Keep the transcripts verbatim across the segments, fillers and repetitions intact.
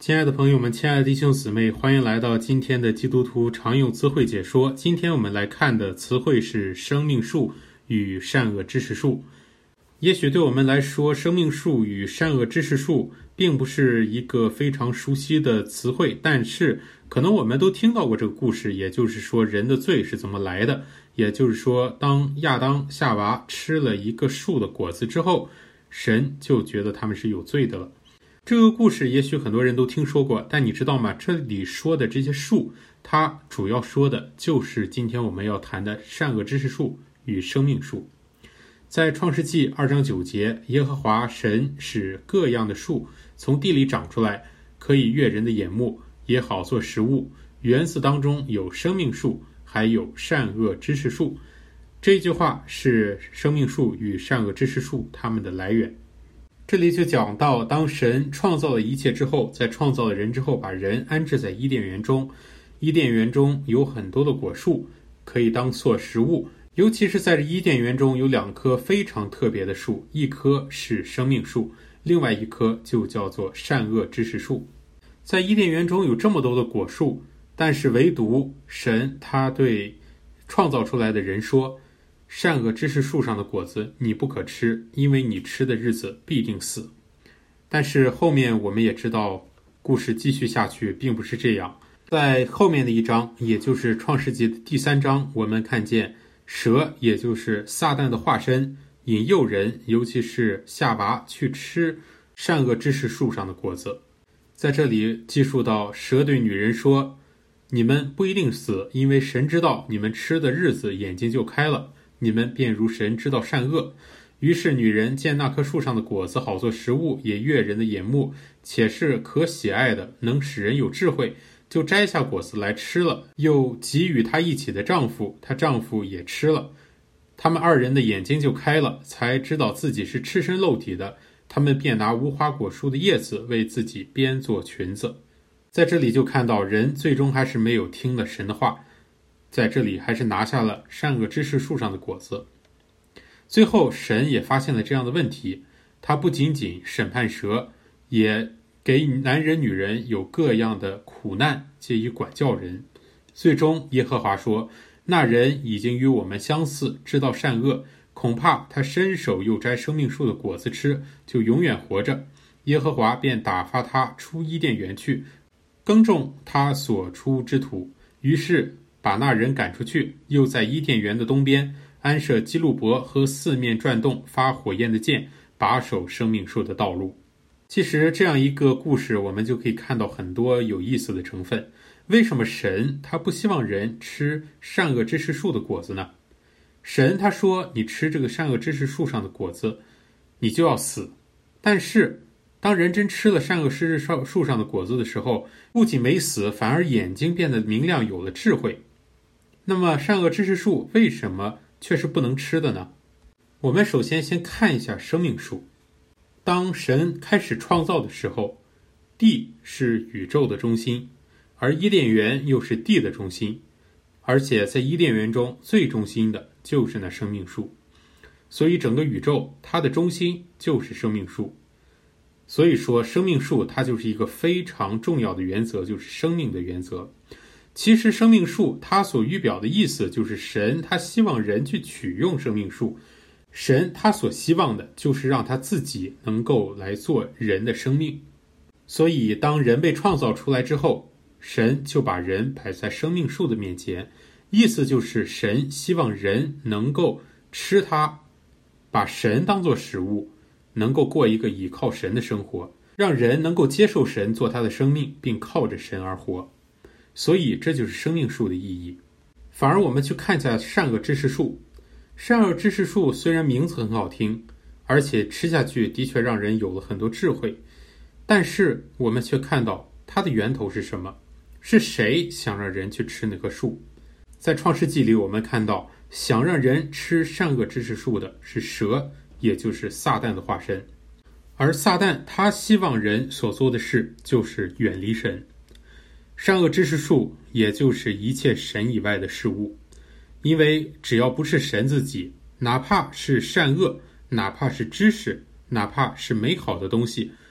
亲爱的朋友们，亲爱的弟兄姊妹，欢迎来到今天的基督徒常用词汇解说。今天我们来看的词汇是生命树与善恶知识树。也许对我们来说，生命树与善恶知识树并不是一个非常熟悉的词汇，但是可能我们都听到过这个故事，也就是说人的罪是怎么来的。也就是说，当亚当夏娃吃了一个树的果子之后，神就觉得他们是有罪的了。这个故事也许很多人都听说过，但你知道吗？这里说的这些树，它主要说的就是今天我们要谈的善恶知识树与生命树。在创世纪二章九节，耶和华神使各样的树从地里长出来，可以悦人的眼目，也好做食物。园子当中有生命树，还有善恶知识树。这句话是生命树与善恶知识树它们的来源。这里就讲到，当神创造了一切之后，在创造了人之后，把人安置在伊甸园中。伊甸园中有很多的果树可以当作食物，尤其是在这伊甸园中有两棵非常特别的树，一棵是生命树，另外一棵就叫做善恶知识树。在伊甸园中有这么多的果树，但是唯独神他对创造出来的人说，善恶知识树上的果子你不可吃，因为你吃的日子必定死。但是后面我们也知道，故事继续下去并不是这样。在后面的一章，也就是创世纪的第三章，我们看见蛇，也就是撒旦的化身，引诱人，尤其是夏娃去吃善恶知识树上的果子。在这里记述到，蛇对女人说，你们不一定死，因为神知道你们吃的日子眼睛就开了，你们便如神知道善恶。于是女人见那棵树上的果子好做食物，也悦人的眼目，且是可喜爱的，能使人有智慧，就摘下果子来吃了，又给予她一起的丈夫，她丈夫也吃了。他们二人的眼睛就开了，才知道自己是赤身露体的，他们便拿无花果树的叶子为自己编做裙子。在这里就看到，人最终还是没有听了神的话，在这里还是拿下了善恶知识树上的果子。最后神也发现了这样的问题，他不仅仅审判蛇，也给男人女人有各样的苦难，借以管教人。最终耶和华说，那人已经与我们相似，知道善恶，恐怕他伸手又摘生命树的果子吃，就永远活着。耶和华便打发他出伊甸园去，耕种他所出之土。于是把那人赶出去，又在伊甸园的东边安设基路伯和四面转动发火焰的剑，把守生命树的道路。其实这样一个故事，我们就可以看到很多有意思的成分。为什么神他不希望人吃善恶知识树的果子呢？神他说，你吃这个善恶知识树上的果子，你就要死。但是当人真吃了善恶知识树上的果子的时候，不仅没死，反而眼睛变得明亮，有了智慧。那么善恶知识树为什么却是不能吃的呢？我们首先先看一下生命树。当神开始创造的时候，地是宇宙的中心，而伊甸园又是地的中心，而且在伊甸园中最中心的就是那生命树，所以整个宇宙它的中心就是生命树。所以说生命树它就是一个非常重要的原则，就是生命的原则。其实生命树它所预表的意思就是神他希望人去取用生命树，神他所希望的就是让他自己能够来做人的生命。所以当人被创造出来之后，神就把人摆在生命树的面前，意思就是神希望人能够吃它，把神当作食物，能够过一个倚靠神的生活，让人能够接受神做他的生命，并靠着神而活。所以这就是生命树的意义。反而我们去看一下善恶知识树。善恶知识树虽然名字很好听，而且吃下去的确让人有了很多智慧，但是我们却看到它的源头是什么？是谁想让人去吃那棵树？在创世纪里我们看到，想让人吃善恶知识树的是蛇，也就是撒旦的化身。而撒旦他希望人所做的事就是远离神。善恶知识树也就是一切神以外的事物，因为只要不是神自己，哪怕是善恶，哪怕是知识，哪怕是美好的东西，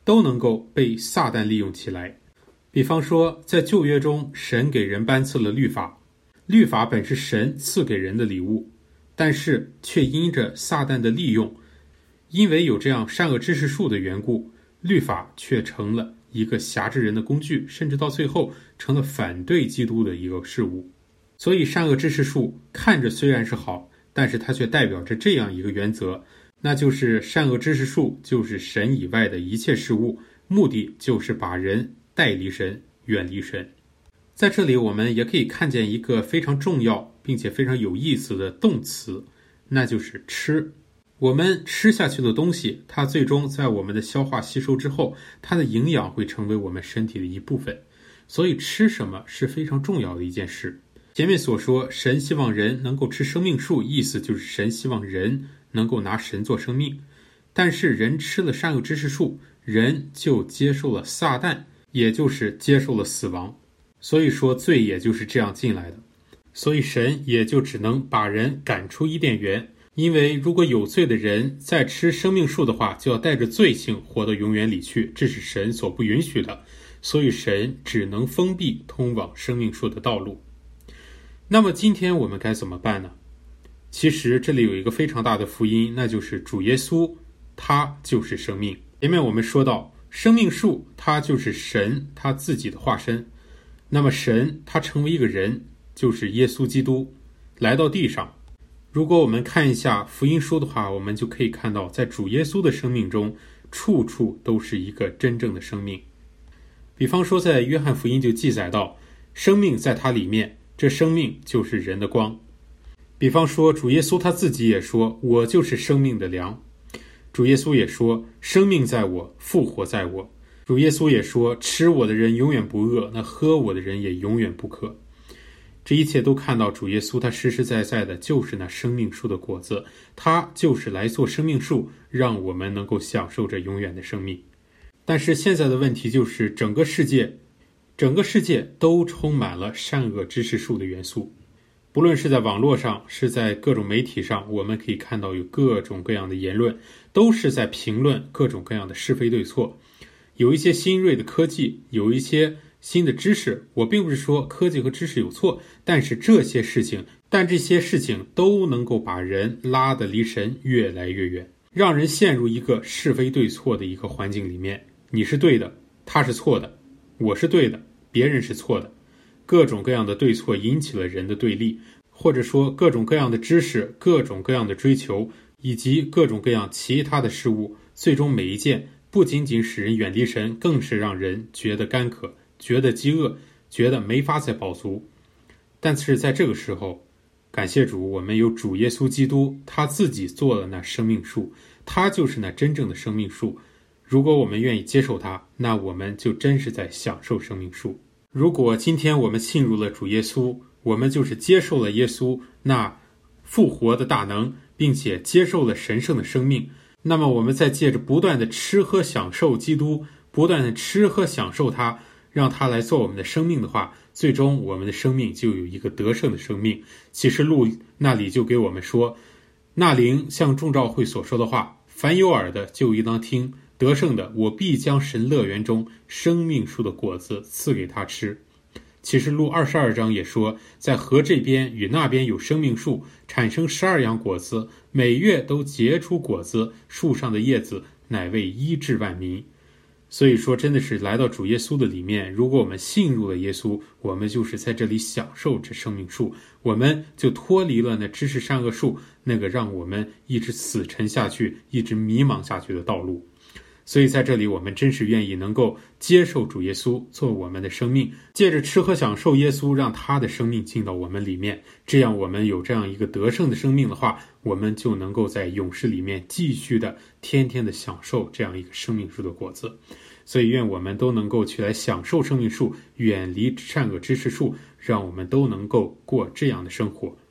都能够被撒旦利用起来。比方说，在旧约中，神给人颁赐了律法，律法本是神赐给人的礼物，但是却因着撒旦的利用，因为有这样善恶知识树的缘故，律法却成了一个辖制人的工具，甚至到最后成了反对基督的一个事物。所以善恶知识树看着虽然是好，但是它却代表着这样一个原则，那就是善恶知识树就是神以外的一切事物，目的就是把人带离神，远离神。在这里我们也可以看见一个非常重要并且非常有意思的动词，那就是吃。我们吃下去的东西，它最终在我们的消化吸收之后，它的营养会成为我们身体的一部分。所以吃什么是非常重要的一件事。前面所说神希望人能够吃生命树，意思就是神希望人能够拿神做生命。但是人吃了善恶知识树，人就接受了撒旦，也就是接受了死亡。所以说罪也就是这样进来的。所以神也就只能把人赶出伊甸园，因为如果有罪的人再吃生命树的话，就要带着罪性活到永远里去，这是神所不允许的。所以神只能封闭通往生命树的道路。那么今天我们该怎么办呢？其实这里有一个非常大的福音，那就是主耶稣，他就是生命。前面我们说到生命树，它就是神他自己的化身。那么神他成为一个人，就是耶稣基督来到地上。如果我们看一下福音书的话，我们就可以看到在主耶稣的生命中，处处都是一个真正的生命。比方说在约翰福音就记载到，生命在他里面，这生命就是人的光。比方说主耶稣他自己也说，我就是生命的粮。主耶稣也说，生命在我，复活在我。主耶稣也说，吃我的人永远不饿，那喝我的人也永远不渴。这一切都看到主耶稣他实实在在的就是那生命树的果子，他就是来做生命树，让我们能够享受着永远的生命。但是现在的问题就是整个世界整个世界都充满了善恶知识树的元素。不论是在网络上，是在各种媒体上，我们可以看到有各种各样的言论，都是在评论各种各样的是非对错。有一些新锐的科技，有一些新的知识，我并不是说科技和知识有错，但是这些事情但这些事情都能够把人拉得离神越来越远，让人陷入一个是非对错的一个环境里面。你是对的，他是错的，我是对的，别人是错的。各种各样的对错引起了人的对立，或者说各种各样的知识，各种各样的追求，以及各种各样其他的事物，最终每一件不仅仅使人远离神，更是让人觉得干渴，觉得饥饿，觉得没法再饱足。但是在这个时候，感谢主，我们有主耶稣基督，他自己做了那生命树，他就是那真正的生命树。如果我们愿意接受他，那我们就真是在享受生命树。如果今天我们信入了主耶稣，我们就是接受了耶稣那复活的大能，并且接受了神圣的生命，那么我们再借着不断的吃喝享受基督，不断的吃喝享受他，让他来做我们的生命的话，最终我们的生命就有一个得胜的生命。启示录那里就给我们说，那灵像众召会所说的话，凡有耳的就应当听，得胜的我必将神乐园中生命树的果子赐给他吃。启示录二十二章也说，在河这边与那边有生命树，产生十二样果子，每月都结出果子，树上的叶子乃为医治万民。所以说真的是来到主耶稣的里面，如果我们信入了耶稣，我们就是在这里享受这生命树，我们就脱离了那知识善恶树那个让我们一直死沉下去，一直迷茫下去的道路。所以在这里我们真是愿意能够接受主耶稣做我们的生命，借着吃喝享受耶稣，让他的生命进到我们里面，这样我们有这样一个得胜的生命的话，我们就能够在永世里面继续的天天的享受这样一个生命树的果子。所以愿我们都能够去来享受生命树，远离善恶知识树，让我们都能够过这样的生活。